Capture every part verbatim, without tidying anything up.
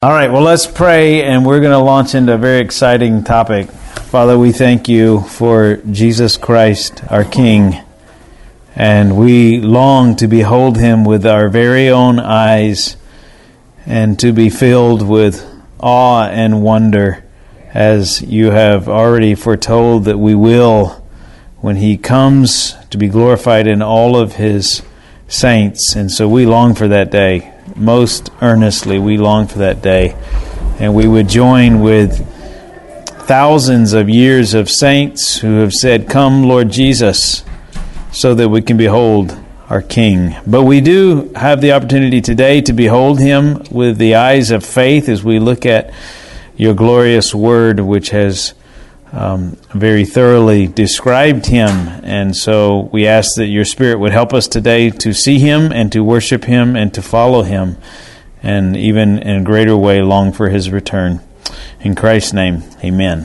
All right, well, let's pray, and we're going to launch into a very exciting topic. Father, we thank you for Jesus Christ, our King, and we long to behold him with our very own eyes and to be filled with awe and wonder, as you have already foretold that we will when he comes to be glorified in all of his saints. And so we long for that day. Most earnestly, we long for that day. And we would join with thousands of years of saints who have said, "Come, Lord Jesus," so that we can behold our King. But we do have the opportunity today to behold him with the eyes of faith as we look at your glorious word, which has um, very thoroughly described him. And so we ask that your Spirit would help us today to see him and to worship him and to follow him, and even in a greater way long for his return. In Christ's name, amen.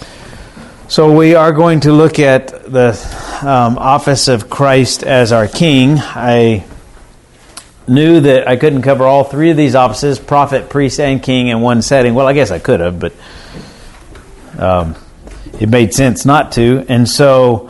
So we are going to look at the um, office of Christ as our King. I knew that I couldn't cover all three of these offices, prophet, priest, and king, in one setting. Well, I guess I could have, but um, it made sense not to. And so,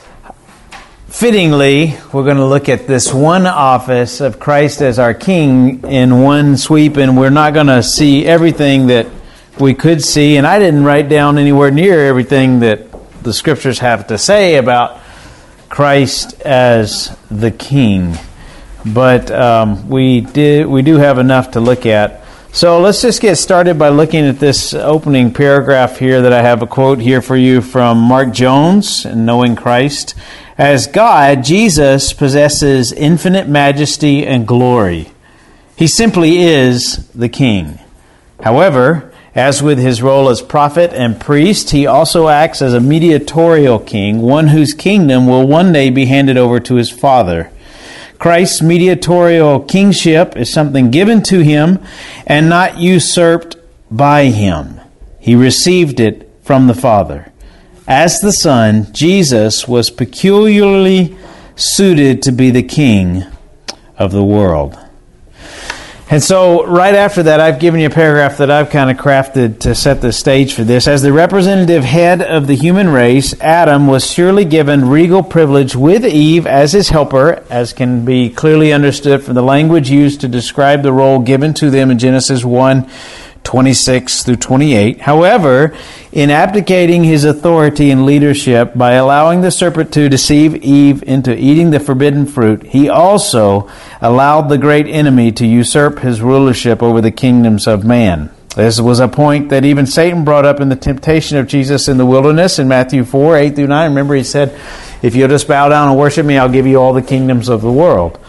fittingly, we're going to look at this one office of Christ as our King in one sweep, and we're not going to see everything that we could see. And I didn't write down anywhere near everything that the Scriptures have to say about Christ as the King. But um, we did we do have enough to look at. So let's just get started by looking at this opening paragraph here that I have a quote here for you from Mark Jones in Knowing Christ. As God, Jesus possesses infinite majesty and glory. He simply is the King. However, as with his role as prophet and priest, he also acts as a mediatorial king, one whose kingdom will one day be handed over to his Father. Christ's mediatorial kingship is something given to him and not usurped by him. He received it from the Father. As the Son, Jesus was peculiarly suited to be the King of the world. And so, right after that, I've given you a paragraph that I've kind of crafted to set the stage for this. As the representative head of the human race, Adam was surely given regal privilege with Eve as his helper, as can be clearly understood from the language used to describe the role given to them in Genesis one, twenty-six through twenty-eight. However, in abdicating his authority and leadership by allowing the serpent to deceive Eve into eating the forbidden fruit, he also allowed the great enemy to usurp his rulership over the kingdoms of man. This was a point that even Satan brought up in the temptation of Jesus in the wilderness in Matthew four, eight through nine. Remember, he said, "If you'll just bow down and worship me, I'll give you all the kingdoms of the world."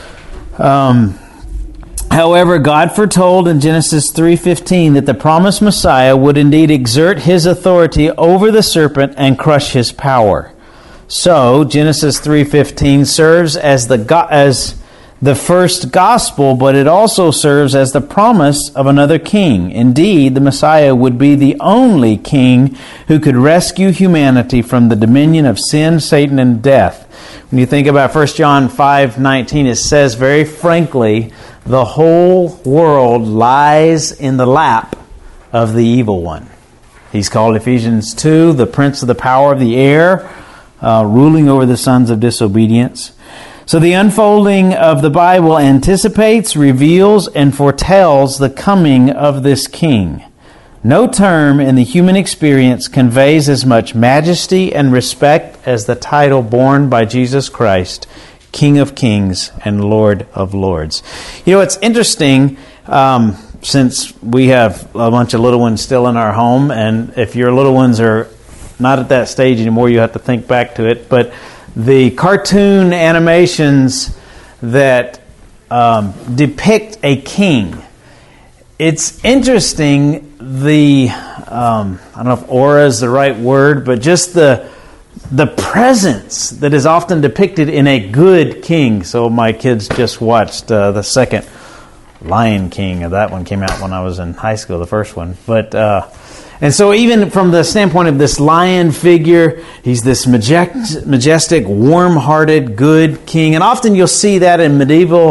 Um... However, God foretold in Genesis three fifteen that the promised Messiah would indeed exert his authority over the serpent and crush his power. So, Genesis three fifteen serves as the go- as the first gospel, but it also serves as the promise of another king. Indeed, the Messiah would be the only king who could rescue humanity from the dominion of sin, Satan, and death. When you think about First John five nineteen, it says very frankly, the whole world lies in the lap of the evil one. He's called, Ephesians two, the prince of the power of the air, uh, ruling over the sons of disobedience. So the unfolding of the Bible anticipates, reveals, and foretells the coming of this king. No term in the human experience conveys as much majesty and respect as the title borne by Jesus Christ, King of Kings and Lord of Lords. You know, it's interesting, um, since we have a bunch of little ones still in our home, and if your little ones are not at that stage anymore, you have to think back to it, but the cartoon animations that um, depict a king, it's interesting, the, um, I don't know if aura is the right word, but just the the presence that is often depicted in a good king. So my kids just watched uh, the second Lion King. That one came out when I was in high school, the first one. But uh, and so even from the standpoint of this lion figure, he's this majestic, majestic warm-hearted, good king. And often you'll see that in medieval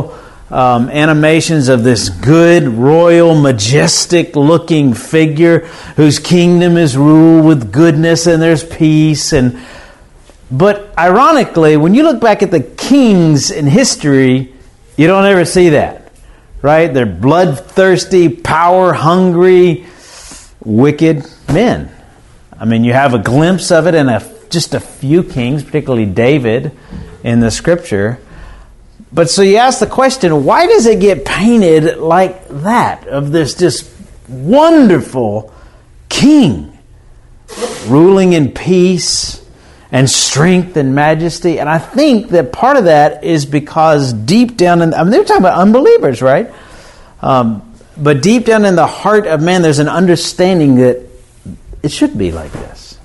um, animations of this good, royal, majestic-looking figure whose kingdom is ruled with goodness and there's peace. And but ironically, when you look back at the kings in history, you don't ever see that, right? They're bloodthirsty, power-hungry, wicked men. I mean, you have a glimpse of it in a, just a few kings, particularly David in the Scripture. But so you ask the question, why does it get painted like that, of this just wonderful king ruling in peace and strength and majesty? And I think that part of that is because deep down in, I mean, they're talking about unbelievers, right? Um, but deep down in the heart of man, there's an understanding that it should be like this.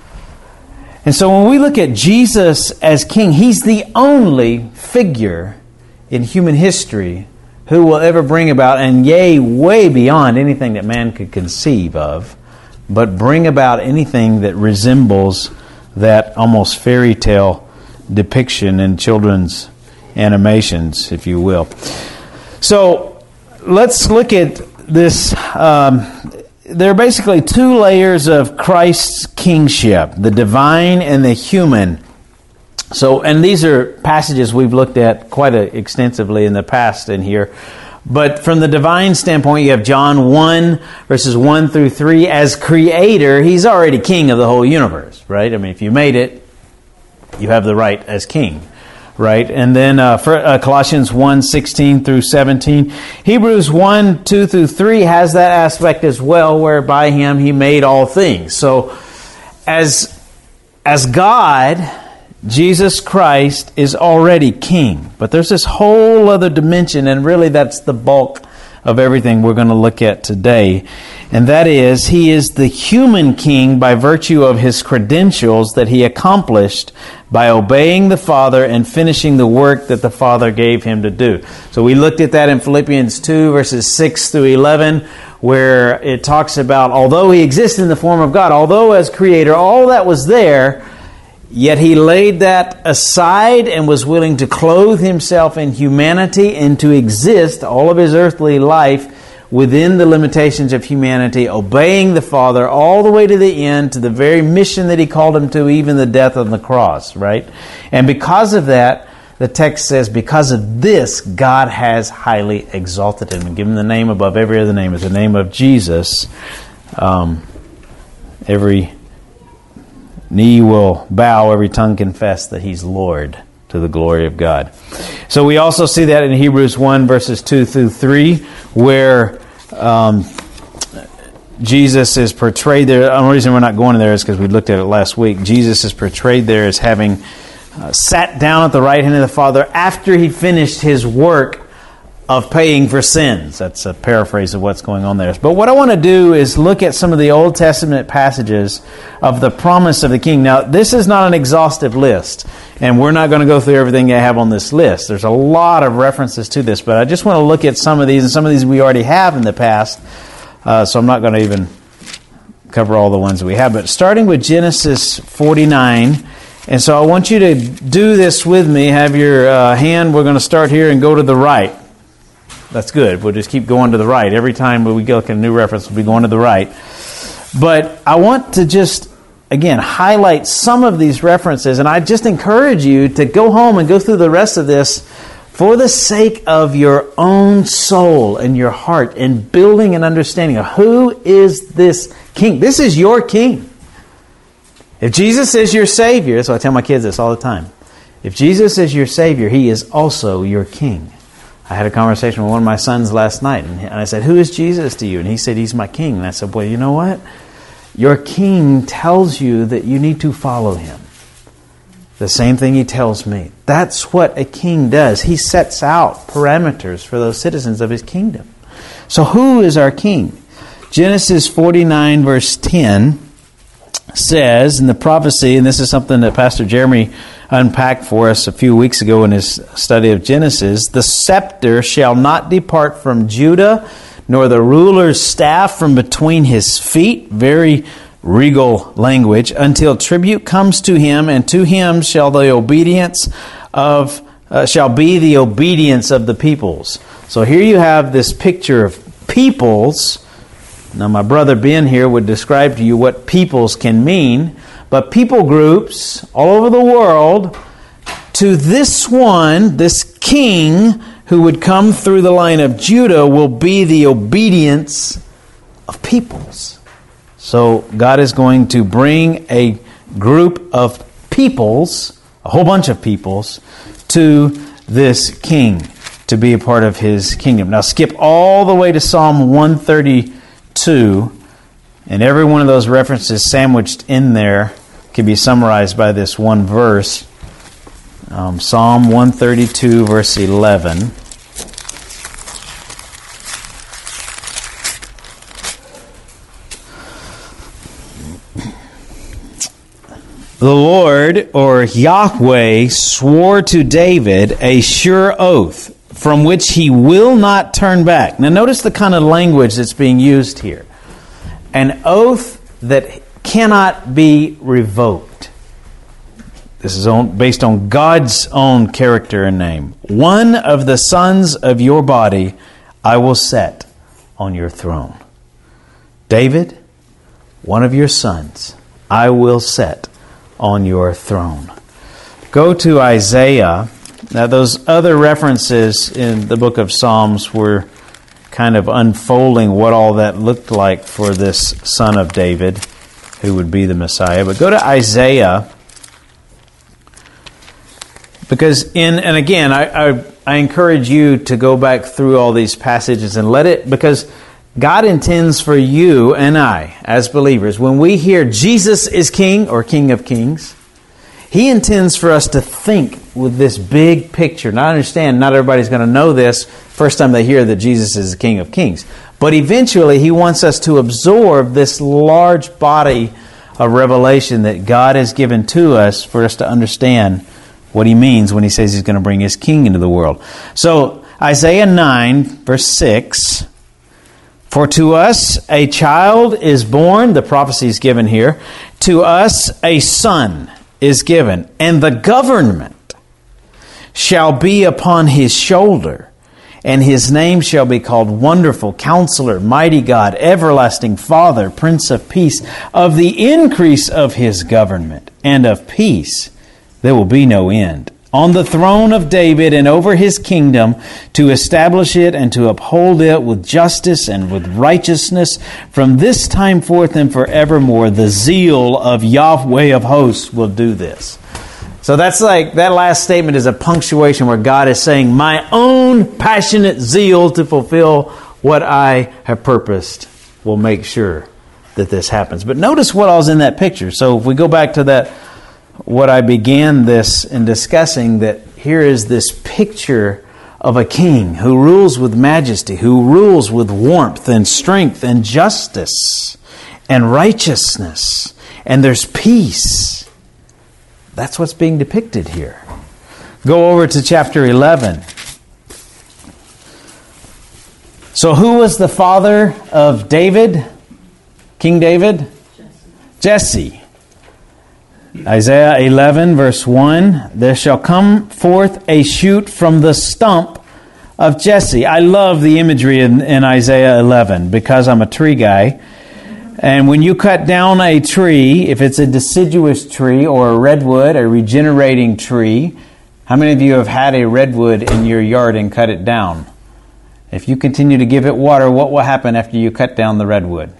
And so when we look at Jesus as king, He's the only figure in human history who will ever bring about, and yea, way beyond anything that man could conceive of, but bring about anything that resembles that almost fairy tale depiction in children's animations, if you will. So let's look at this. Um, there are basically two layers of Christ's kingship, the divine and the human. So, and these are passages we've looked at quite extensively in the past in here. But from the divine standpoint, you have John one, verses one through three. As creator, He's already king of the whole universe, right? I mean, if you made it, you have the right as king, right? And then uh, for, uh, Colossians one, sixteen through seventeen. Hebrews one, two through three has that aspect as well, where by Him He made all things. So, as as God, Jesus Christ is already king. But there's this whole other dimension, and really that's the bulk of everything we're going to look at today. And that is, He is the human king by virtue of His credentials that He accomplished by obeying the Father and finishing the work that the Father gave Him to do. So we looked at that in Philippians two, verses six through eleven, where it talks about, although He exists in the form of God, although as creator, all that was there, yet He laid that aside and was willing to clothe Himself in humanity and to exist all of His earthly life within the limitations of humanity, obeying the Father all the way to the end, to the very mission that He called Him to, even the death on the cross, right? And because of that, the text says, because of this, God has highly exalted Him and given the name above every other name. Is the name of Jesus. Um, every knee will bow, every tongue confess that He's Lord, to the glory of God. So we also see that in Hebrews one, verses two through three, where um, Jesus is portrayed there. The only reason we're not going there is because we looked at it last week. Jesus is portrayed there as having uh, sat down at the right hand of the Father after He finished His work of paying for sins. That's a paraphrase of what's going on there. But what I want to do is look at some of the Old Testament passages of the promise of the King. Now, this is not an exhaustive list, and we're not going to go through everything I have on this list. There's a lot of references to this, but I just want to look at some of these, and some of these we already have in the past, uh, so I'm not going to even cover all the ones that we have. But starting with Genesis forty-nine, and so I want you to do this with me. Have your uh, hand, we're going to start here and go to the right. That's good. We'll just keep going to the right. Every time we look at a new reference, we'll be going to the right. But I want to just, again, highlight some of these references. And I just encourage you to go home and go through the rest of this for the sake of your own soul and your heart, and building an understanding of who is this King. This is your King. If Jesus is your Savior, so I tell my kids this all the time. If Jesus is your Savior, He is also your King. I had a conversation with one of my sons last night, and I said, who is Jesus to you? And he said, He's my King. And I said, well, you know what? Your King tells you that you need to follow Him. The same thing He tells me. That's what a king does. He sets out parameters for those citizens of His kingdom. So who is our King? Genesis forty-nine, verse ten says in the prophecy, and this is something that Pastor Jeremy unpacked for us a few weeks ago in his study of Genesis, the scepter shall not depart from Judah, nor the ruler's staff from between his feet. Very regal language. Until tribute comes to him, and to him shall the obedience of uh, shall be the obedience of the peoples. So here you have this picture of peoples. Now my brother Ben here would describe to you what peoples can mean, but people groups all over the world to this one, this king who would come through the line of Judah will be the obedience of peoples. So God is going to bring a group of peoples, a whole bunch of peoples, to this king to be a part of his kingdom. Now skip all the way to Psalm one thirty-two, and every one of those references sandwiched in there can be summarized by this one verse. Um, Psalm one thirty-two, verse eleven. The Lord, or Yahweh, swore to David a sure oath from which he will not turn back. Now notice the kind of language that's being used here. An oath that cannot be revoked. This is on, based on God's own character and name. One of the sons of your body I will set on your throne. David, one of your sons I will set on your throne. Go to Isaiah. Now those other references in the book of Psalms were kind of unfolding what all that looked like for this son of David who would be the Messiah. But go to Isaiah, because in, and again, I, I, I encourage you to go back through all these passages and let it, because God intends for you and I, as believers, when we hear Jesus is King or King of Kings, He intends for us to think with this big picture. Now, I understand not everybody's going to know this first time they hear that Jesus is the King of Kings. But eventually, He wants us to absorb this large body of revelation that God has given to us for us to understand what He means when He says He's going to bring His King into the world. So, Isaiah nine, verse six... For to us a child is born, the prophecy is given here. To us a son is given, and the government shall be upon his shoulder, and his name shall be called Wonderful Counselor, Mighty God, Everlasting Father, Prince of Peace. Of the increase of his government and of peace there will be no end. On the throne of David and over his kingdom, to establish it and to uphold it with justice and with righteousness from this time forth and forevermore. The zeal of Yahweh of hosts will do this. So that's like, that last statement is a punctuation where God is saying, my own passionate zeal to fulfill what I have purposed will make sure that this happens. But notice what all's in that picture. So if we go back to that, what I began this in discussing, that here is this picture of a king who rules with majesty, who rules with warmth and strength and justice and righteousness, and there's peace. That's what's being depicted here. Go over to chapter eleven. So who was the father of David? King David? Jesse. Jesse. Isaiah eleven, verse one, there shall come forth a shoot from the stump of Jesse. I love the imagery in, in Isaiah eleven because I'm a tree guy. And when you cut down a tree, if it's a deciduous tree or a redwood, a regenerating tree, how many of you have had a redwood in your yard and cut it down? If you continue to give it water, what will happen after you cut down the redwood?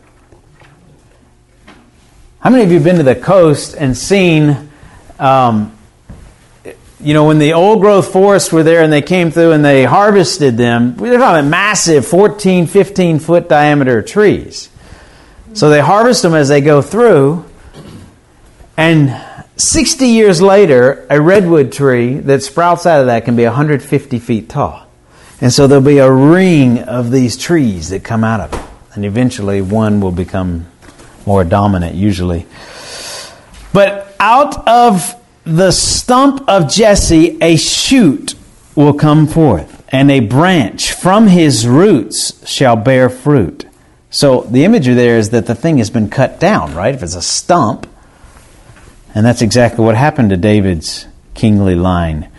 How many of you have been to the coast and seen, um, you know, when the old growth forests were there and they came through and they harvested them, they're talking massive fourteen, fifteen foot diameter trees. So they harvest them as they go through, and sixty years later, a redwood tree that sprouts out of that can be one hundred fifty feet tall. And so there'll be a ring of these trees that come out of it. And eventually one will become more dominant usually. But out of the stump of Jesse, a shoot will come forth, and a branch from his roots shall bear fruit. So the imagery there is that the thing has been cut down, right? If it's a stump. And that's exactly what happened to David's kingly line.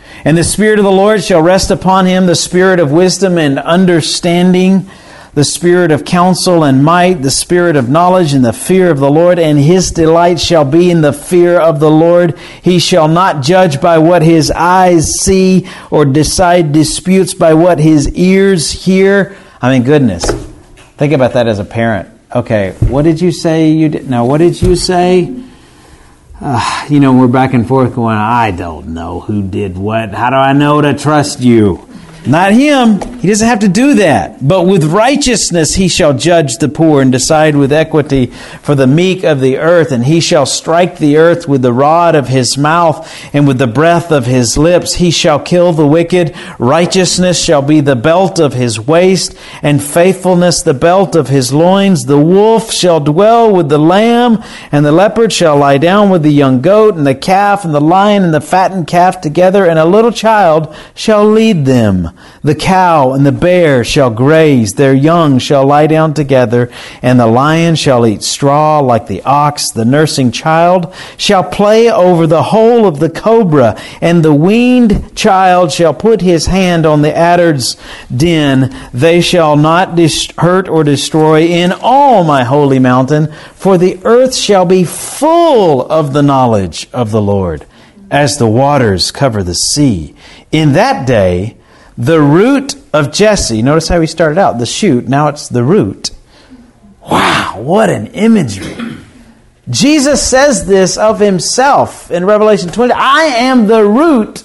And the Spirit of the Lord shall rest upon him, the Spirit of wisdom and understanding, the Spirit of counsel and might, the Spirit of knowledge and the fear of the Lord. And his delight shall be in the fear of the Lord. He shall not judge by what his eyes see, or decide disputes by what his ears hear. I mean, goodness. Think about that as a parent. Okay, what did you say you did? Now, what did you say? Uh, you know, we're back and forth going, I don't know who did what. How do I know to trust you? Not him. He doesn't have to do that. But with righteousness he shall judge the poor and decide with equity for the meek of the earth. And he shall strike the earth with the rod of his mouth and with the breath of his lips. He shall kill the wicked. Righteousness shall be the belt of his waist, and faithfulness the belt of his loins. The wolf shall dwell with the lamb, and the leopard shall lie down with the young goat, and the calf and the lion and the fattened calf together, and a little child shall lead them. The cow and the bear shall graze, their young shall lie down together, and the lion shall eat straw like the ox. The nursing child shall play over the hole of the cobra, and the weaned child shall put his hand on the adder's den. They shall not dis- hurt or destroy in all my holy mountain, for the earth shall be full of the knowledge of the Lord, as the waters cover the sea. In that day, the root of Jesse, notice how we started out, the shoot, now it's the root. Wow, what an imagery. Jesus says this of himself in Revelation twenty. I am the root.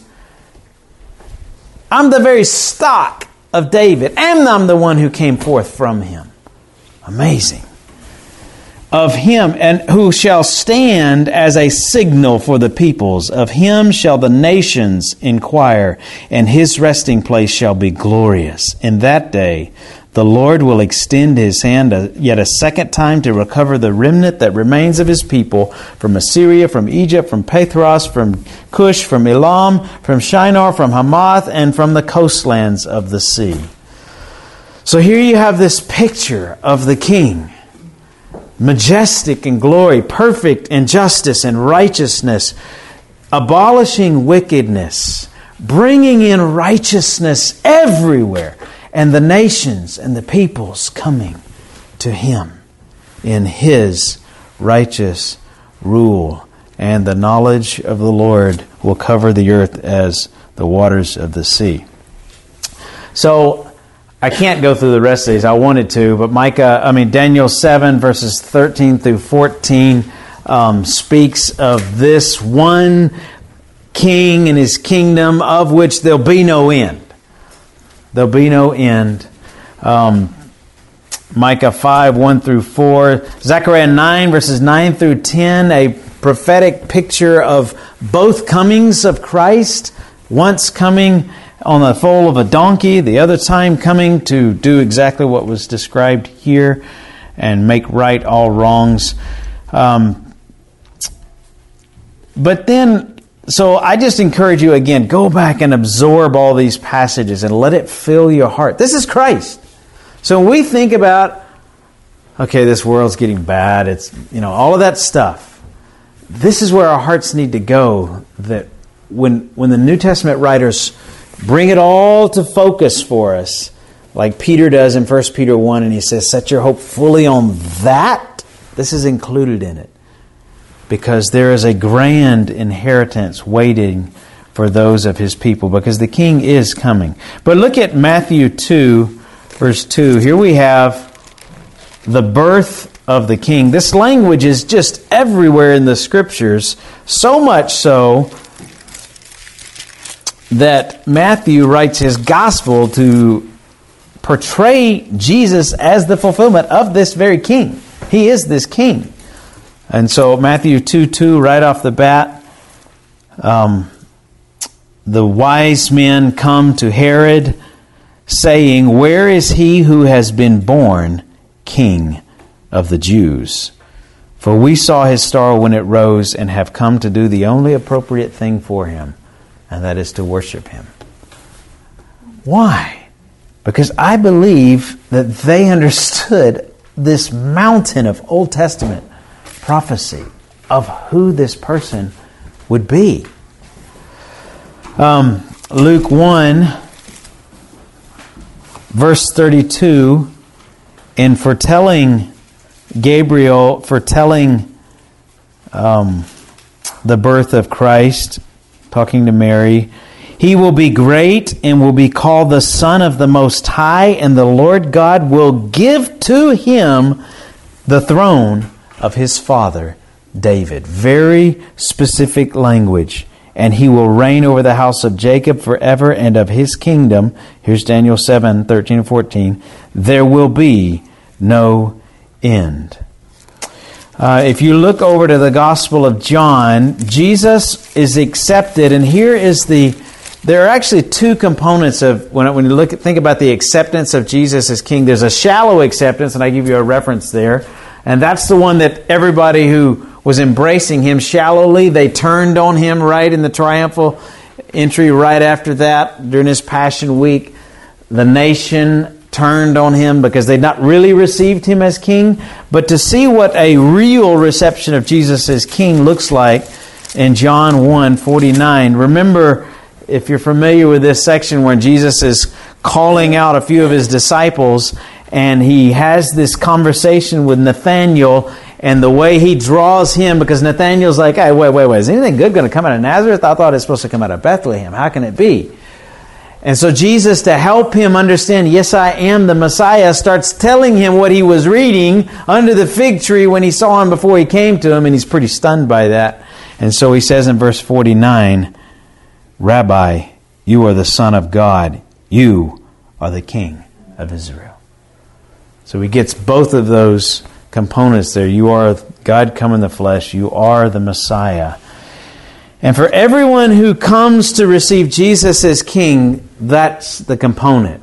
I'm the very stock of David, and I'm the one who came forth from him. Amazing. Of him, and who shall stand as a signal for the peoples. Of him shall the nations inquire, and his resting place shall be glorious. In that day, the Lord will extend his hand a, yet a second time to recover the remnant that remains of his people from Assyria, from Egypt, from Pathros, from Cush, from Elam, from Shinar, from Hamath, and from the coastlands of the sea. So here you have this picture of the king. Majestic in glory, perfect in justice and righteousness, abolishing wickedness, bringing in righteousness everywhere, and the nations and the peoples coming to him in his righteous rule. And the knowledge of the Lord will cover the earth as the waters of the sea. So, I can't go through the rest of these. I wanted to, but Micah, I mean Daniel seven verses thirteen through fourteen um, speaks of this one king and his kingdom, of which there'll be no end. There'll be no end. Um, Micah five one through four, Zechariah nine verses nine through ten, a prophetic picture of both comings of Christ. Once coming on the foal of a donkey, the other time coming to do exactly what was described here and make right all wrongs. Um, but then, so I just encourage you again, go back and absorb all these passages and let it fill your heart. This is Christ. So when we think about, okay, this world's getting bad, it's, you know, all of that stuff, this is where our hearts need to go, that when when the New Testament writers bring it all to focus for us, like Peter does in First Peter one, and he says, set your hope fully on that. This is included in it. Because there is a grand inheritance waiting for those of his people, because the king is coming. But look at Matthew two, verse two. Here we have the birth of the king. This language is just everywhere in the scriptures, so much so that Matthew writes his gospel to portray Jesus as the fulfillment of this very king. He is this king. And so Matthew two two, right off the bat, um, the wise men come to Herod saying, where is he who has been born King of the Jews? For we saw his star when it rose and have come to do the only appropriate thing for him, and that is to worship him. Why? Because I believe that they understood this mountain of Old Testament prophecy of who this person would be. Um, Luke one, verse thirty-two, in foretelling Gabriel, foretelling um, the birth of Christ, talking to Mary, he will be great and will be called the Son of the Most High, and the Lord God will give to him the throne of his father David. Very specific language. And he will reign over the house of Jacob forever, and of his kingdom, here's Daniel seven, thirteen and fourteen, there will be no end. Uh, if you look over to the Gospel of John, Jesus is accepted, and here is the, there are actually two components of, when, when you look at, think about the acceptance of Jesus as King, there's a shallow acceptance, and I give you a reference there, and that's the one that everybody who was embracing him shallowly, they turned on him right in the triumphal entry right after that, during his Passion Week. The nation turned on him because they'd not really received him as king. But to see what a real reception of Jesus as king looks like in John one forty-nine, remember, if you're familiar with this section where Jesus is calling out a few of his disciples, and he has this conversation with Nathanael, and the way he draws him, because Nathanael's like, hey, wait, wait, wait, is anything good going to come out of Nazareth? I thought it's supposed to come out of Bethlehem. How can it be? And so Jesus, to help him understand, yes, I am the Messiah, starts telling him what he was reading under the fig tree when he saw him before he came to him, and he's pretty stunned by that. And so he says in verse forty-nine, Rabbi, you are the Son of God. You are the King of Israel. So he gets both of those components there. You are God come in the flesh. You are the Messiah. And for everyone who comes to receive Jesus as King, that's the component.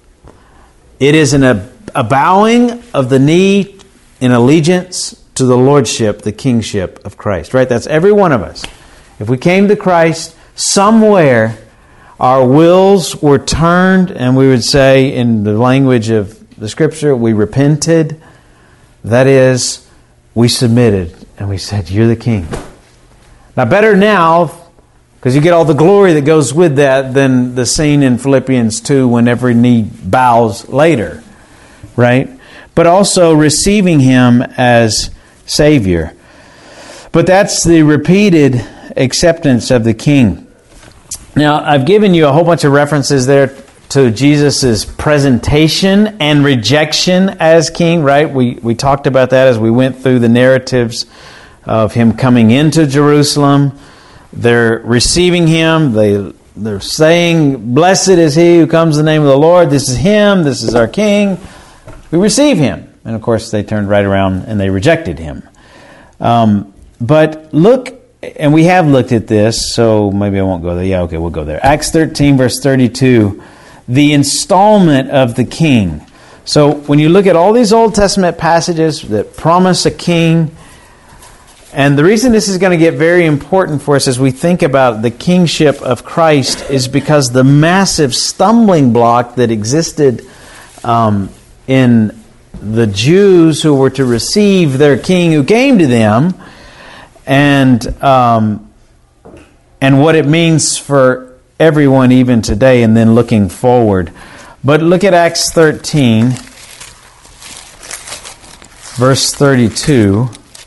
It is an, a, a bowing of the knee in allegiance to the lordship, the kingship of Christ. Right? That's every one of us. If we came to Christ, somewhere our wills were turned, and we would say in the language of the Scripture, we repented. That is, we submitted and we said, you're the king. Now, better now, because you get all the glory that goes with that, than the scene in Philippians two when every knee bows later, right? But also receiving him as Savior. But that's the repeated acceptance of the king. Now, I've given you a whole bunch of references there to Jesus' presentation and rejection as king, right? We we talked about that as we went through the narratives of him coming into Jerusalem. They're receiving him. They, they're saying, blessed is he who comes in the name of the Lord. This is him. This is our king. We receive him. And of course, they turned right around and they rejected him. Um, but look, and we have looked at this, so maybe I won't go there. Yeah, okay, we'll go there. Acts thirteen, verse thirty-two. The installment of the king. So when you look at all these Old Testament passages that promise a king, and the reason this is going to get very important for us as we think about the kingship of Christ is because the massive stumbling block that existed um, in the Jews who were to receive their king who came to them, and um, and what it means for everyone even today, and then looking forward. But look at Acts thirteen, verse thirty-two.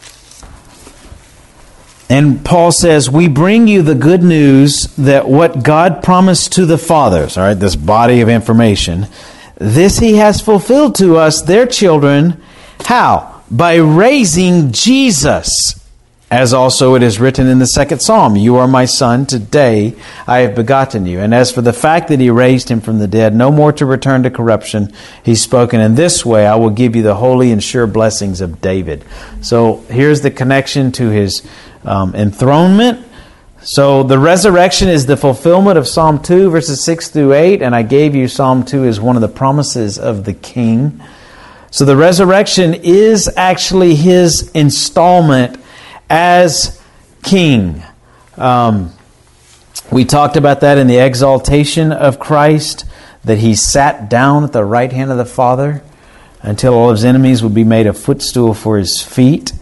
And Paul says, we bring you the good news that what God promised to the fathers, all right, this body of information, this he has fulfilled to us, their children. How? By raising Jesus. As also it is written in the second psalm, you are my son, today I have begotten you. And as for the fact that he raised him from the dead, no more to return to corruption, he's spoken in this way, I will give you the holy and sure blessings of David. So here's the connection to his um, enthronement. So the resurrection is the fulfillment of Psalm two, verses six through eight, and I gave you Psalm two as one of the promises of the king. So the resurrection is actually his installment as king. Um, we talked about that in the exaltation of Christ, that he sat down at the right hand of the Father until all his enemies would be made a footstool for his feet.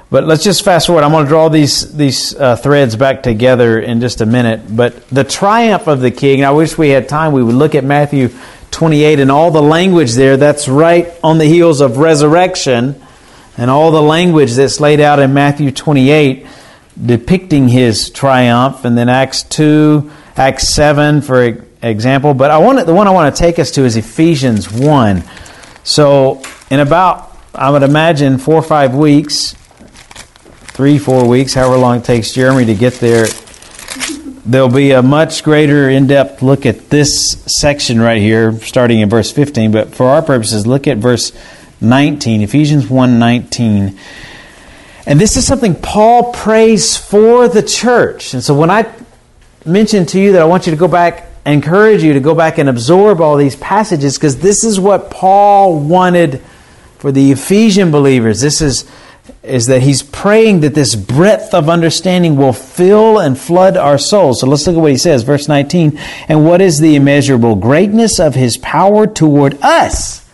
But let's just fast forward. I'm going to draw these these uh, threads back together in just a minute. But the triumph of the King, I wish we had time, we would look at Matthew twenty-eight and all the language there. That's right on the heels of resurrection. And all the language that's laid out in Matthew twenty-eight depicting His triumph. And then Acts two, Acts seven, for example. But I want the one I want to take us to is Ephesians one. So in about, I would imagine, four or five weeks, three, four weeks, however long it takes Jeremy to get there, there'll be a much greater in-depth look at this section right here, starting in verse fifteen. But for our purposes, look at verse nineteen, Ephesians one nineteen. And this is something Paul prays for the church. And so when I mentioned to you that I want you to go back, I encourage you to go back and absorb all these passages, because this is what Paul wanted for the Ephesian believers. This is, is that he's praying that this breadth of understanding will fill and flood our souls. So let's look at what he says, verse nineteen. And what is the immeasurable greatness of His power toward us,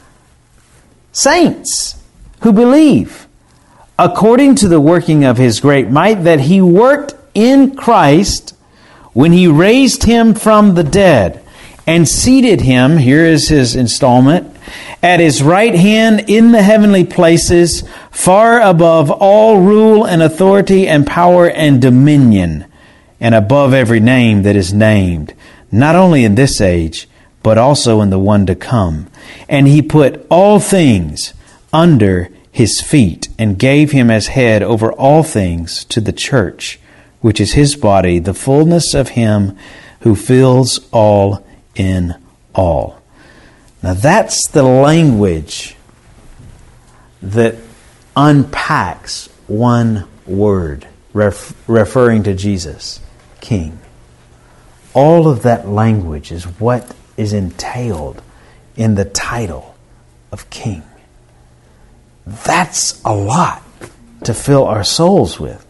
saints who believe, according to the working of His great might that He worked in Christ when He raised Him from the dead and seated Him, here is His installment, at His right hand in the heavenly places, far above all rule and authority and power and dominion, and above every name that is named, not only in this age, but also in the one to come. And He put all things under His feet, and gave Him as head over all things to the church, which is His body, the fullness of Him who fills all in all. Now that's the language that unpacks one word, ref- referring to Jesus, King. All of that language is what is entailed in the title of King. That's a lot to fill our souls with.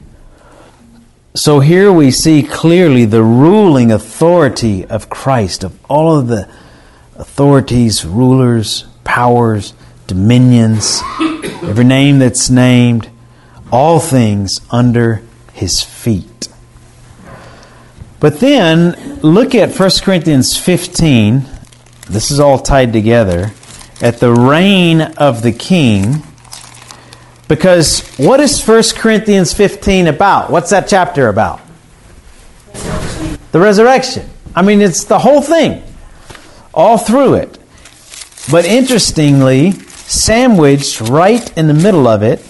So here we see clearly the ruling authority of Christ, of all of the authorities, rulers, powers, dominions, every name that's named, all things under His feet. But then look at First Corinthians fifteen. This is all tied together. At the reign of the King. Because what is First Corinthians fifteen about? What's that chapter about? Resurrection. The resurrection. I mean, it's the whole thing. All through it. But interestingly, sandwiched right in the middle of it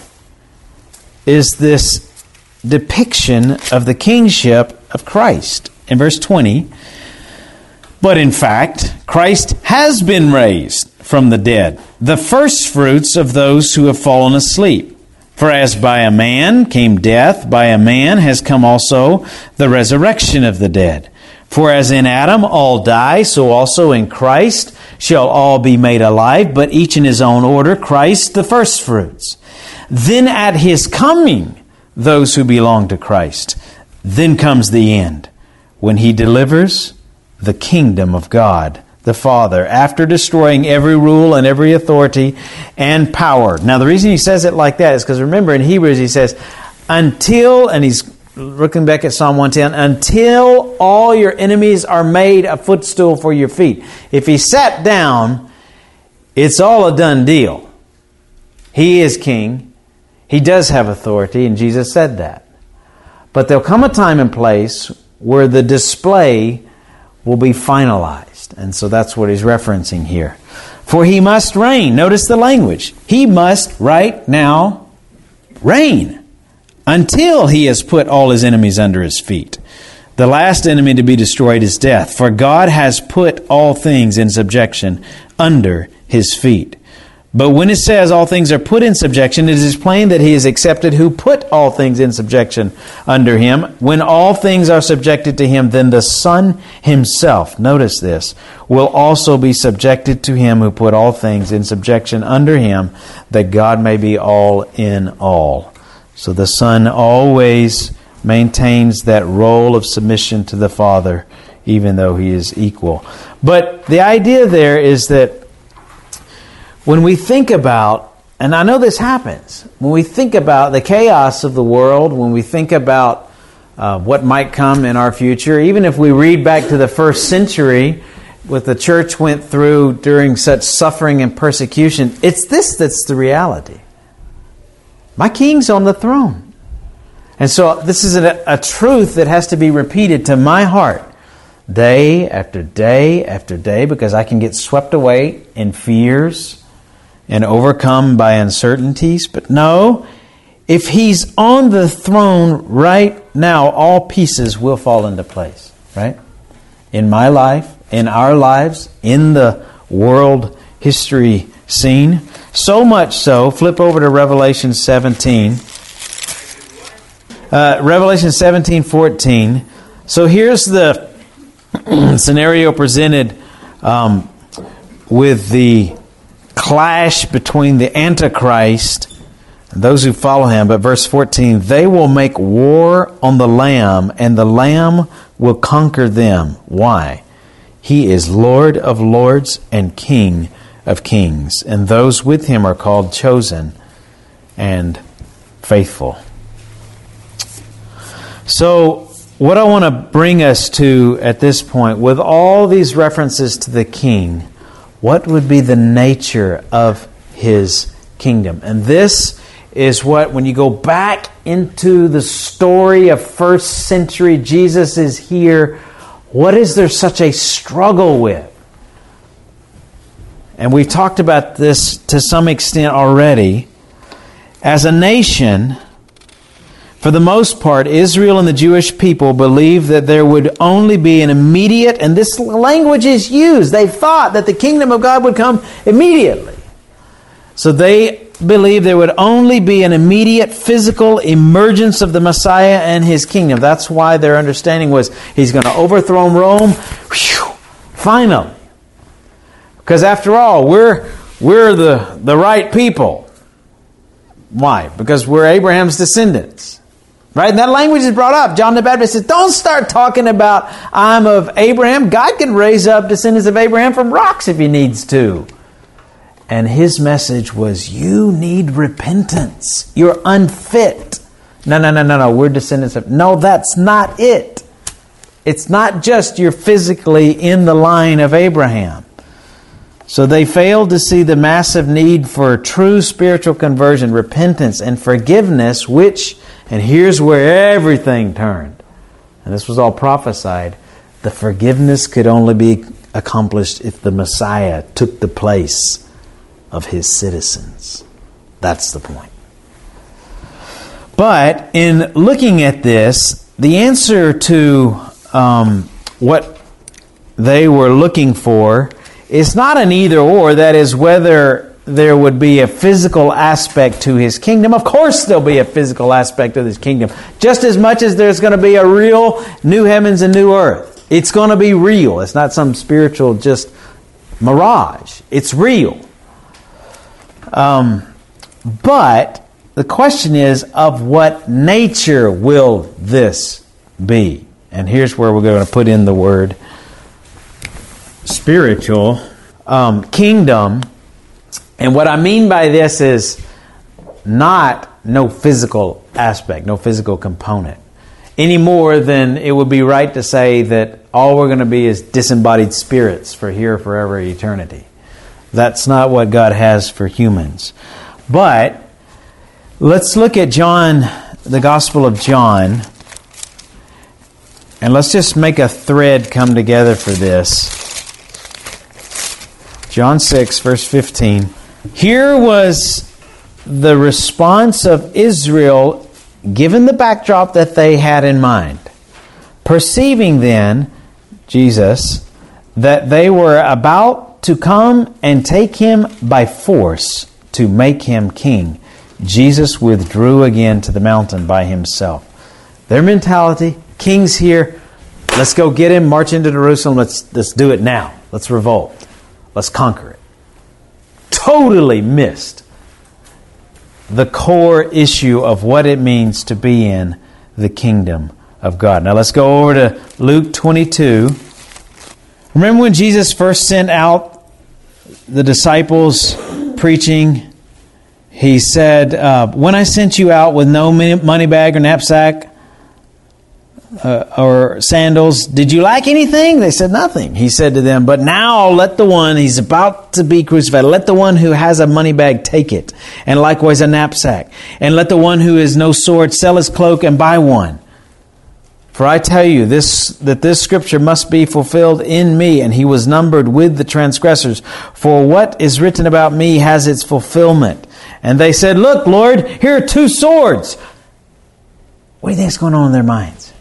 is this depiction of the kingship of Christ. In verse twenty, but in fact, Christ has been raised from the dead, the firstfruits of those who have fallen asleep. For as by a man came death, by a man has come also the resurrection of the dead. For as in Adam all die, so also in Christ shall all be made alive, but each in his own order, Christ the firstfruits. Then at His coming, those who belong to Christ. Then comes the end, when He delivers the kingdom of God the Father, after destroying every rule and every authority and power. Now the reason He says it like that is because remember in Hebrews He says, until, and He's looking back at Psalm one ten, until all your enemies are made a footstool for your feet. If He sat down, it's all a done deal. He is King. He does have authority, and Jesus said that. But there'll come a time and place where the display will be finalized. And so that's what He's referencing here. For He must reign. Notice the language. He must right now reign until He has put all His enemies under His feet. The last enemy to be destroyed is death. For God has put all things in subjection under His feet. But when it says all things are put in subjection, it is plain that He is accepted who put all things in subjection under Him. When all things are subjected to Him, then the Son Himself, notice this, will also be subjected to Him who put all things in subjection under Him, that God may be all in all. So the Son always maintains that role of submission to the Father, even though He is equal. But the idea there is that when we think about And I know this happens. When we think about the chaos of the world, when we think about uh, what might come in our future, even if we read back to the first century, what the church went through during such suffering and persecution, it's this that's the reality. My King's on the throne. And so this is a, a truth that has to be repeated to my heart day after day after day, because I can get swept away in fears and overcome by uncertainties. But no, if He's on the throne right now, all pieces will fall into place, right? In my life, in our lives, in the world history scene. So much so, flip over to Revelation seventeen. Uh, Revelation seventeen fourteen. So here's the scenario presented um, with the clash between the Antichrist and those who follow him. But verse fourteen, they will make war on the Lamb, and the Lamb will conquer them. Why? He is Lord of lords and King of kings, and those with him are called chosen and faithful. So, what I want to bring us to at this point, with all these references to the King, what would be the nature of His kingdom? And this is what, when you go back into the story of first century, Jesus is here. What is there such a struggle with? And we've talked about this to some extent already. As a nation, for the most part, Israel and the Jewish people believed that there would only be an immediate, and this language is used, they thought that the kingdom of God would come immediately. So they believed there would only be an immediate physical emergence of the Messiah and His kingdom. That's why their understanding was He's going to overthrow Rome. Whew, finally. Because after all, we're we're the, the right people. Why? Because we're Abraham's descendants. Right? And that language is brought up. John the Baptist says, don't start talking about I'm of Abraham. God can raise up descendants of Abraham from rocks if He needs to. And His message was, you need repentance. You're unfit. No, no, no, no, no. We're descendants of... No, that's not it. It's not just you're physically in the line of Abraham. So they failed to see the massive need for true spiritual conversion, repentance, and forgiveness, which, and here's where everything turned. And this was all prophesied. The forgiveness could only be accomplished if the Messiah took the place of His citizens. That's the point. But in looking at this, the answer to um, what they were looking for is not an either or. That is, whether there would be a physical aspect to His kingdom. Of course there'll be a physical aspect of His kingdom. Just as much as there's going to be a real new heavens and new earth. It's going to be real. It's not some spiritual just mirage. It's real. Um, but the question is, of what nature will this be? And here's where we're going to put in the word spiritual um, kingdom. And what I mean by this is not no physical aspect, no physical component, any more than it would be right to say that all we're going to be is disembodied spirits for here forever eternity. That's not what God has for humans. But let's look at John, the Gospel of John, and let's just make a thread come together for this. John six, verse fifteen. Here was the response of Israel, given the backdrop that they had in mind. Perceiving then, Jesus, that they were about to come and take Him by force to make Him king, Jesus withdrew again to the mountain by Himself. Their mentality, King's here, let's go get Him, march into Jerusalem, let's, let's do it now. Let's revolt. Let's conquer it. Totally missed the core issue of what it means to be in the kingdom of God. Now let's go over to Luke twenty-two. Remember when Jesus first sent out the disciples preaching he said, uh, when I sent you out with no money bag or knapsack uh, or sandals, did you lack anything? They said, nothing. He said to them, but now let the one, he's about to be crucified, let the one who has a money bag take it, and likewise a knapsack. And let the one who has no sword sell his cloak and buy one. For I tell you this, that this scripture must be fulfilled in me, and he was numbered with the transgressors. For what is written about me has its fulfillment. And they said, look, Lord, here are two swords. What do you think is going on in their minds?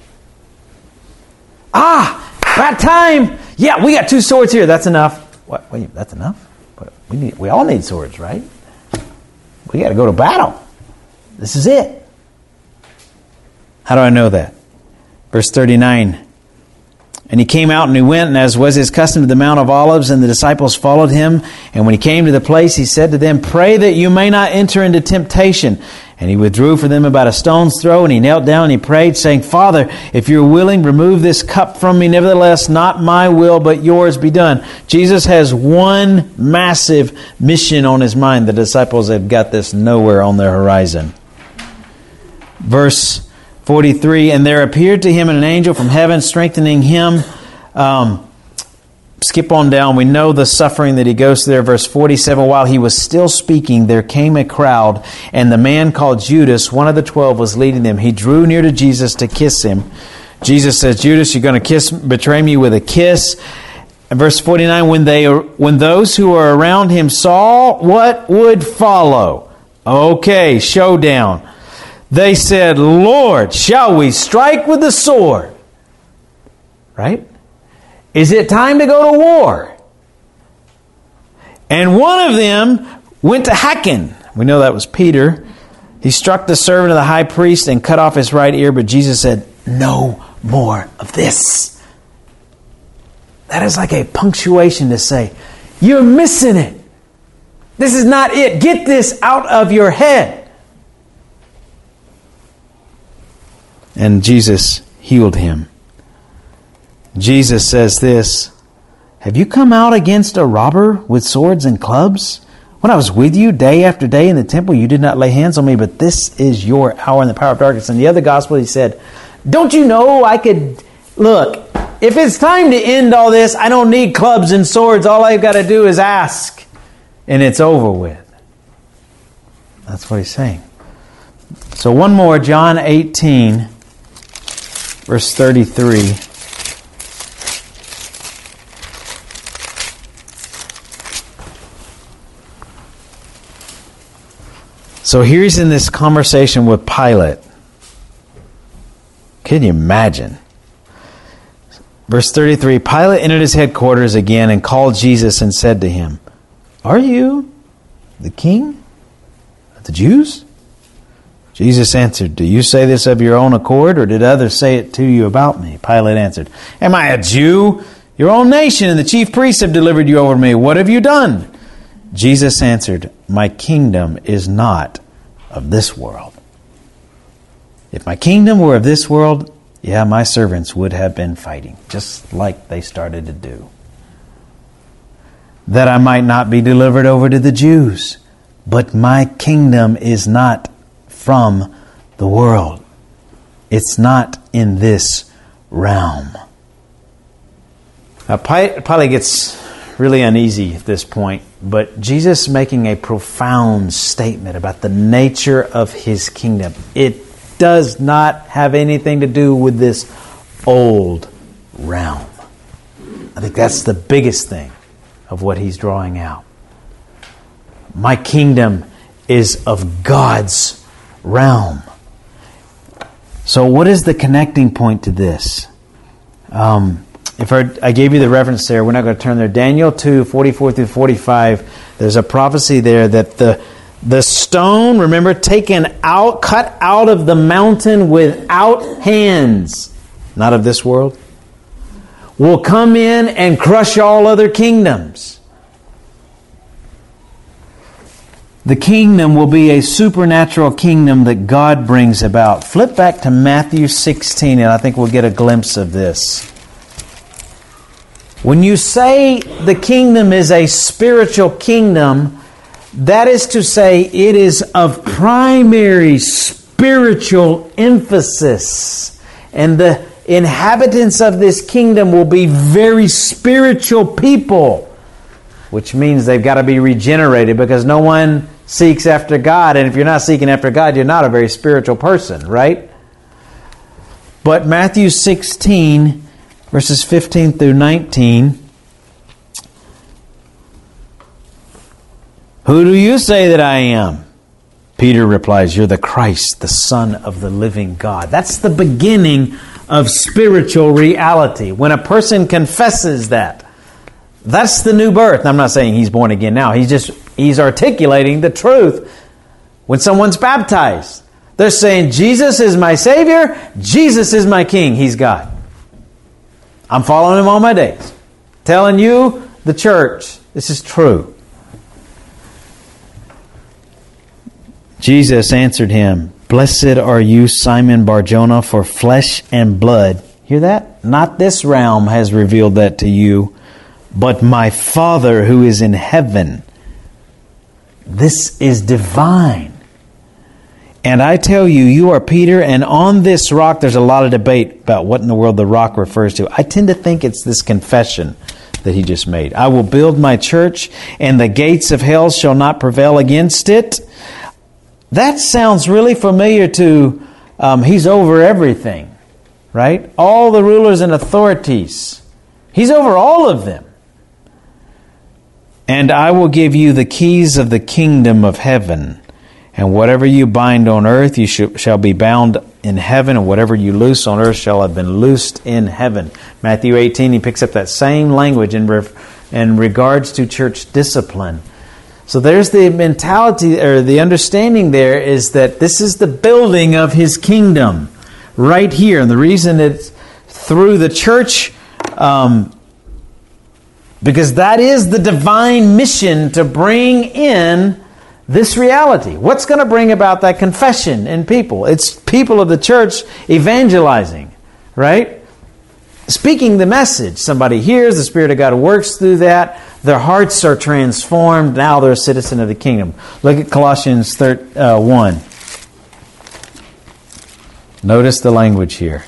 Ah, about time. Yeah, we got two swords here. That's enough. What? Wait, that's enough? We need, we all need swords, right? We got to go to battle. This is it. How do I know that? Verse thirty-nine. And he came out and he went, and as was his custom, to the Mount of Olives, and the disciples followed him. And when he came to the place, he said to them, pray that you may not enter into temptation. And he withdrew from them about a stone's throw, and he knelt down and he prayed, saying, Father, if you're willing, remove this cup from me. Nevertheless, not my will, but yours be done. Jesus has one massive mission on his mind. The disciples have got this nowhere on their horizon. Verse forty-three, and there appeared to him an angel from heaven, strengthening him. Um, skip on down. We know the suffering that he goes through there. Verse forty-seven, while he was still speaking, there came a crowd, and the man called Judas, one of the twelve, was leading them. He drew near to Jesus to kiss him. Jesus says, Judas, you're going to kiss, betray me with a kiss. And verse forty-nine, when they, when those who were around him saw what would follow. Okay, showdown. They said, Lord, shall we strike with the sword? Right? Is it time to go to war? And one of them went to hacking. We know that was Peter. He struck the servant of the high priest and cut off his right ear, but Jesus said, no more of this. That is like a punctuation to say, you're missing it. This is not it. Get this out of your head. And Jesus healed him. Jesus says this, have you come out against a robber with swords and clubs? When I was with you day after day in the temple, you did not lay hands on me, but this is your hour in the power of darkness. In the other gospel, he said, don't you know I could, look, if it's time to end all this, I don't need clubs and swords. All I've got to do is ask, and it's over with. That's what he's saying. So one more, John eighteen. Verse thirty-three. So here he's in this conversation with Pilate. Can you imagine? Verse thirty-three, Pilate entered his headquarters again and called Jesus and said to him, are you the king of the Jews? Jesus answered, do you say this of your own accord, or did others say it to you about me? Pilate answered, am I a Jew? Your own nation and the chief priests have delivered you over to me. What have you done? Jesus answered, my kingdom is not of this world. If my kingdom were of this world, yeah, my servants would have been fighting, just like they started to do, that I might not be delivered over to the Jews. But my kingdom is not from the world. It's not in this realm. Now, Pilate gets really uneasy at this point, but Jesus is making a profound statement about the nature of his kingdom. It does not have anything to do with this old realm. I think that's the biggest thing of what he's drawing out. My kingdom is of God's realm. So what is the connecting point to this? Um, if I, I gave you the reference there, we're not going to turn there. Daniel two, forty-four through forty-five, there's a prophecy there that the, the stone, remember, taken out, cut out of the mountain without hands, not of this world, will come in and crush all other kingdoms. The kingdom will be a supernatural kingdom that God brings about. Flip back to Matthew sixteen, and I think we'll get a glimpse of this. When you say the kingdom is a spiritual kingdom, That is to say, it is of primary spiritual emphasis. And the inhabitants of this kingdom will be very spiritual people, which means they've got to be regenerated, because no one seeks after God. And if you're not seeking after God, you're not a very spiritual person, right? But Matthew sixteen, verses fifteen through nineteen, "Who do you say that I am?" Peter replies, "You're the Christ, the Son of the living God." That's the beginning of spiritual reality. When a person confesses that, that's the new birth. I'm not saying he's born again now. He's just, he's articulating the truth. When someone's baptized, they're saying, Jesus is my Savior, Jesus is my King, He's God. I'm following Him all my days. Telling you, the church, this is true. Jesus answered him, "Blessed are you, Simon Bar-Jonah, for flesh and blood," hear that? "Not this realm has revealed that to you, but my Father who is in heaven." This is divine. "And I tell you, you are Peter, and on this rock," there's a lot of debate about what in the world the rock refers to. I tend to think it's this confession that he just made. "I will build my church, and the gates of hell shall not prevail against it." That sounds really familiar to, um, He's over everything, right? All the rulers and authorities. He's over all of them. "And I will give you the keys of the kingdom of heaven. And whatever you bind on earth, you sh- shall be bound in heaven. And whatever you loose on earth shall have been loosed in heaven." Matthew eighteen, he picks up that same language in, re- in regards to church discipline. So there's the mentality, or the understanding there is that this is the building of His kingdom right here. And the reason it's through the church, um, because that is the divine mission to bring in this reality. What's going to bring about that confession in people? It's people of the church evangelizing, right? Speaking the message. Somebody hears, the Spirit of God works through that. Their hearts are transformed. Now they're a citizen of the kingdom. Look at Colossians one. Notice the language here.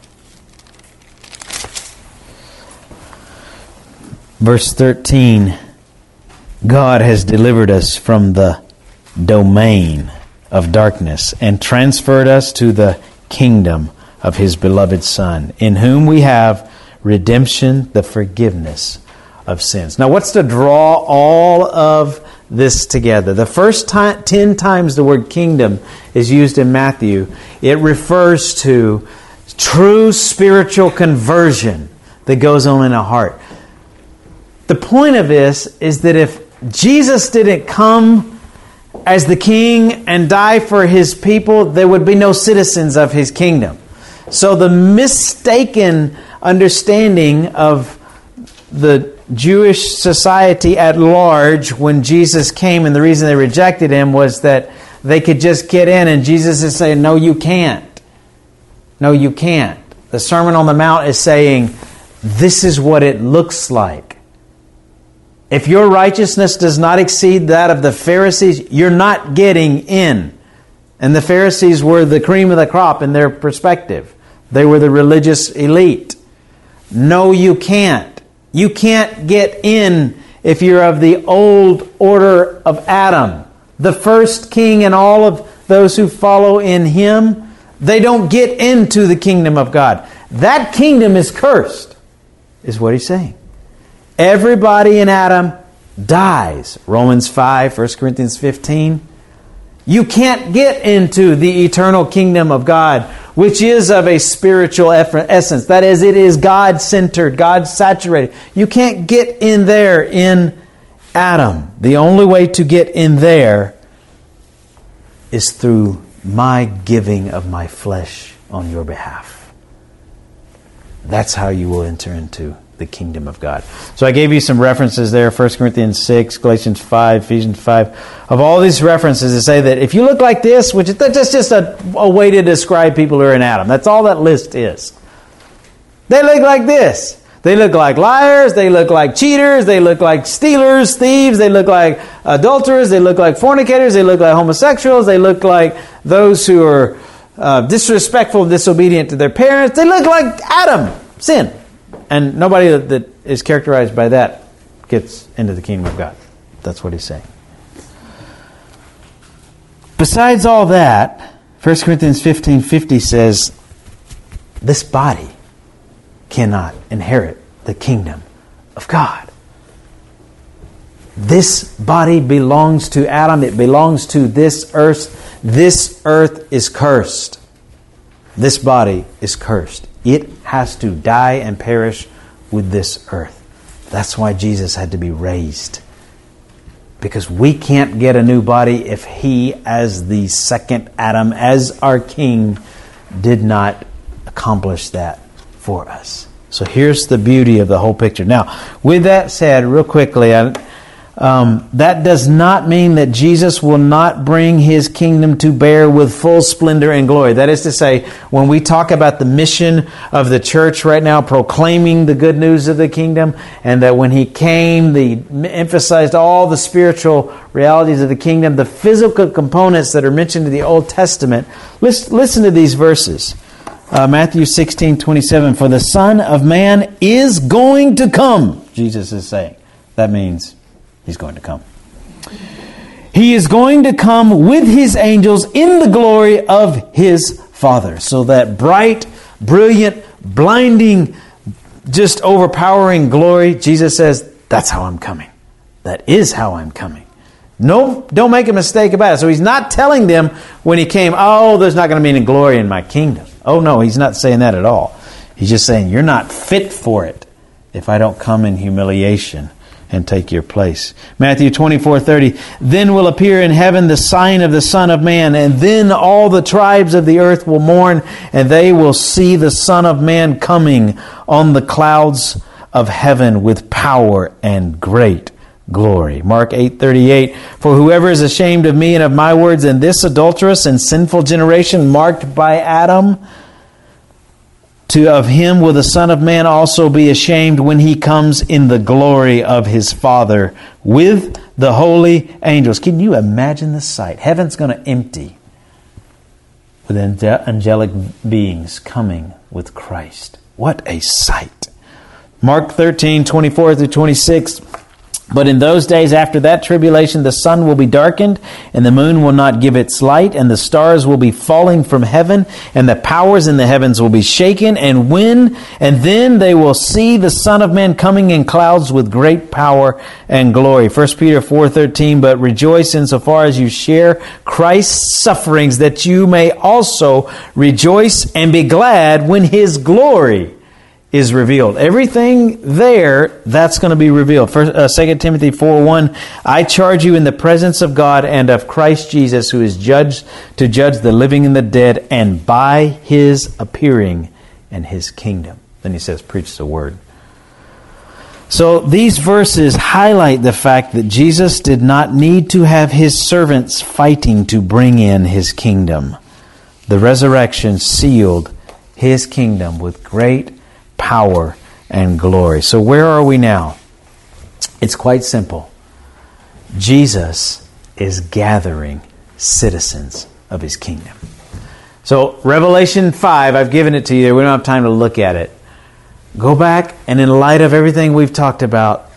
Verse thirteen. "God has delivered us from the domain of darkness and transferred us to the kingdom of His beloved Son, in whom we have redemption, the forgiveness of sins." Now, what's to draw all of this together? The first time, ten times the word kingdom is used in Matthew, it refers to true spiritual conversion that goes on in a heart. The point of this is that if Jesus didn't come as the King and die for His people, there would be no citizens of His kingdom. So the mistaken understanding of the Jewish society at large when Jesus came, and the reason they rejected Him was that they could just get in, and Jesus is saying, no, you can't. No, you can't. The Sermon on the Mount is saying, this is what it looks like. If your righteousness does not exceed that of the Pharisees, you're not getting in. And the Pharisees were the cream of the crop in their perspective. They were the religious elite. No, you can't. You can't get in if you're of the old order of Adam. The first king and all of those who follow in him, they don't get into the kingdom of God. That kingdom is cursed, is what he's saying. Everybody in Adam dies. Romans five, First Corinthians fifteen. You can't get into the eternal kingdom of God, which is of a spiritual essence. That is, it is God-centered, God-saturated. You can't get in there in Adam. The only way to get in there is through my giving of my flesh on your behalf. That's how you will enter into the kingdom of God. So I gave you some references there, First Corinthians six, Galatians five, Ephesians five. Of all these references to say that if you look like this, which is that's just a, a way to describe people who are in Adam. That's all that list is. They look like this. They look like liars. They look like cheaters. They look like stealers, thieves. They look like adulterers. They look like fornicators. They look like homosexuals. They look like those who are uh, disrespectful and disobedient to their parents. They look like Adam, sin. And nobody that, that is characterized by that gets into the kingdom of God. That's what he's saying. Besides all that, First Corinthians fifteen fifty says, this body cannot inherit the kingdom of God. This body belongs to Adam. It belongs to this earth. This earth is cursed. This body is cursed. It has to die and perish with this earth. That's why Jesus had to be raised. Because we can't get a new body if He, as the second Adam, as our King, did not accomplish that for us. So here's the beauty of the whole picture. Now, with that said, real quickly, I, um, that does not mean that Jesus will not bring His kingdom to bear with full splendor and glory. That is to say, when we talk about the mission of the church right now, proclaiming the good news of the kingdom, and that when He came, He emphasized all the spiritual realities of the kingdom, the physical components that are mentioned in the Old Testament. Listen, listen to these verses. Uh, Matthew sixteen twenty-seven, for the Son of Man is going to come, Jesus is saying. That means He's going to come. He is going to come with His angels in the glory of His Father. So that bright, brilliant, blinding, just overpowering glory, Jesus says, that's how I'm coming. That is how I'm coming. No, don't make a mistake about it. So He's not telling them when He came, oh, there's not going to be any glory in my kingdom. Oh no, He's not saying that at all. He's just saying, you're not fit for it if I don't come in humiliation and take your place. Matthew twenty-four thirty, then will appear in heaven the sign of the Son of Man, and then all the tribes of the earth will mourn, and they will see the Son of Man coming on the clouds of heaven with power and great glory. Mark eight thirty-eight, for whoever is ashamed of me and of my words in this adulterous and sinful generation marked by Adam, to of him will the Son of Man also be ashamed when He comes in the glory of His Father with the holy angels. Can you imagine the sight? Heaven's going to empty with angelic beings coming with Christ. What a sight. Mark thirteen twenty-four through twenty-six, but in those days after that tribulation, the sun will be darkened, and the moon will not give its light, and the stars will be falling from heaven, and the powers in the heavens will be shaken, and when, and then they will see the Son of Man coming in clouds with great power and glory. First Peter four thirteen, but rejoice insofar as you share Christ's sufferings, that you may also rejoice and be glad when His glory is revealed. Everything there, that's going to be revealed. First, uh, Second Timothy four one, I charge you in the presence of God and of Christ Jesus, who is judged to judge the living and the dead, and by His appearing and His kingdom. Then he says, preach the word. So these verses highlight the fact that Jesus did not need to have His servants fighting to bring in His kingdom. The resurrection sealed His kingdom with great power and glory. So where are we now? It's quite simple. Jesus is gathering citizens of His kingdom. So Revelation five, I've given it to you. We don't have time to look at it. Go back, and in light of everything we've talked about,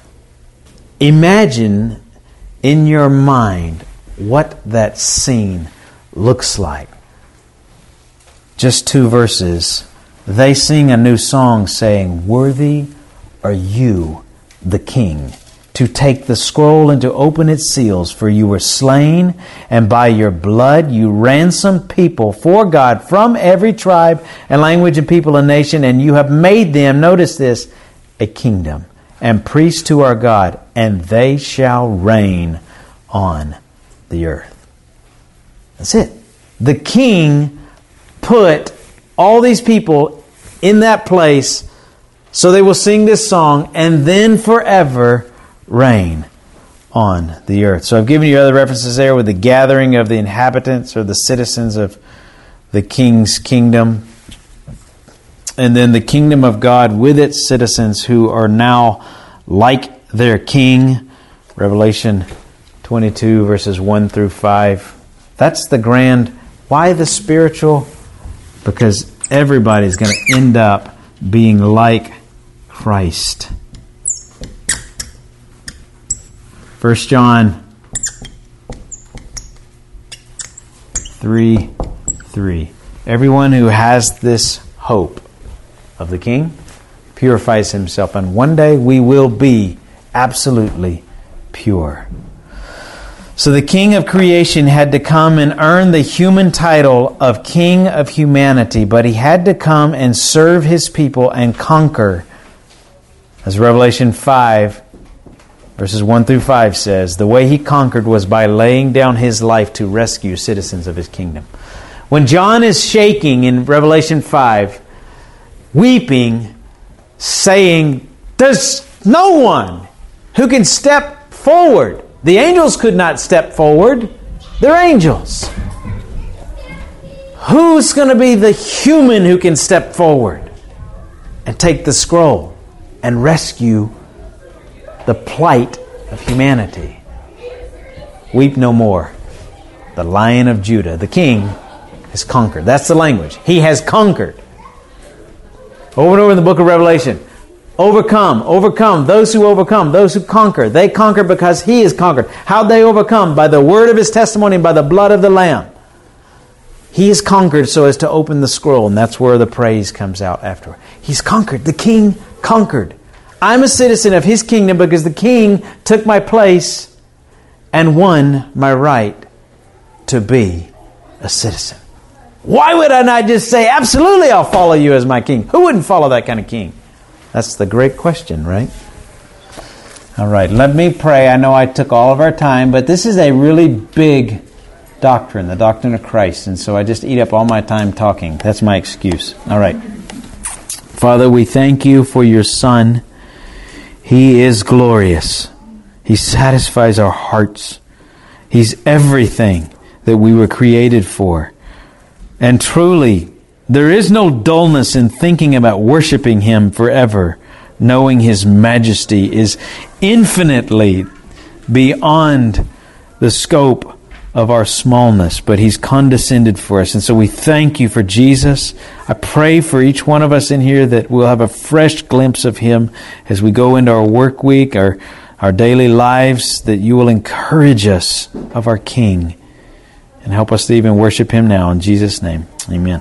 imagine in your mind what that scene looks like. Just two verses. They sing a new song saying, worthy are you, the King, to take the scroll and to open its seals, for you were slain, and by your blood you ransomed people for God from every tribe and language and people and nation, and you have made them, notice this, a kingdom and priests to our God, and they shall reign on the earth. That's it. The King put all these people in that place so they will sing this song and then forever reign on the earth. So I've given you other references there with the gathering of the inhabitants or the citizens of the King's kingdom. and then the kingdom of God with its citizens who are now like their king. Revelation twenty-two, verses one through five. That's the grand. Why the spiritual? Because everybody's going to end up being like Christ. First John three three. Everyone who has this hope of the King purifies himself, and one day we will be absolutely pure. So the King of creation had to come and earn the human title of King of humanity, but he had to come and serve his people and conquer. As Revelation five, verses one through five says, the way he conquered was by laying down his life to rescue citizens of his kingdom. When John is shaking in Revelation five, weeping, saying, there's no one who can step forward. The angels could not step forward. They're angels. Who's going to be the human who can step forward and take the scroll and rescue the plight of humanity? Weep no more. The Lion of Judah, the King, has conquered. That's the language. He has conquered. Over and over in the book of Revelation. Overcome, overcome, those who overcome, those who conquer. They conquer because He is conquered. How'd they overcome? By the word of His testimony and by the blood of the Lamb. He is conquered so as to open the scroll, and that's where the praise comes out afterward. He's conquered. The King conquered. I'm a citizen of His kingdom because the King took my place and won my right to be a citizen. Why would I not just say, absolutely, I'll follow you as my King? Who wouldn't follow that kind of King? That's the great question, right? All right, let me pray. I know I took all of our time, but this is a really big doctrine, the doctrine of Christ, and so I just eat up all my time talking. That's my excuse. All right. Father, we thank you for your Son. He is glorious. He satisfies our hearts. He's everything that we were created for. And truly, there is no dullness in thinking about worshiping Him forever, knowing His majesty is infinitely beyond the scope of our smallness, but He's condescended for us. And so we thank you for Jesus. I pray for each one of us in here that we'll have a fresh glimpse of Him as we go into our work week, our, our daily lives, that you will encourage us of our King and help us to even worship Him now. In Jesus' name, amen.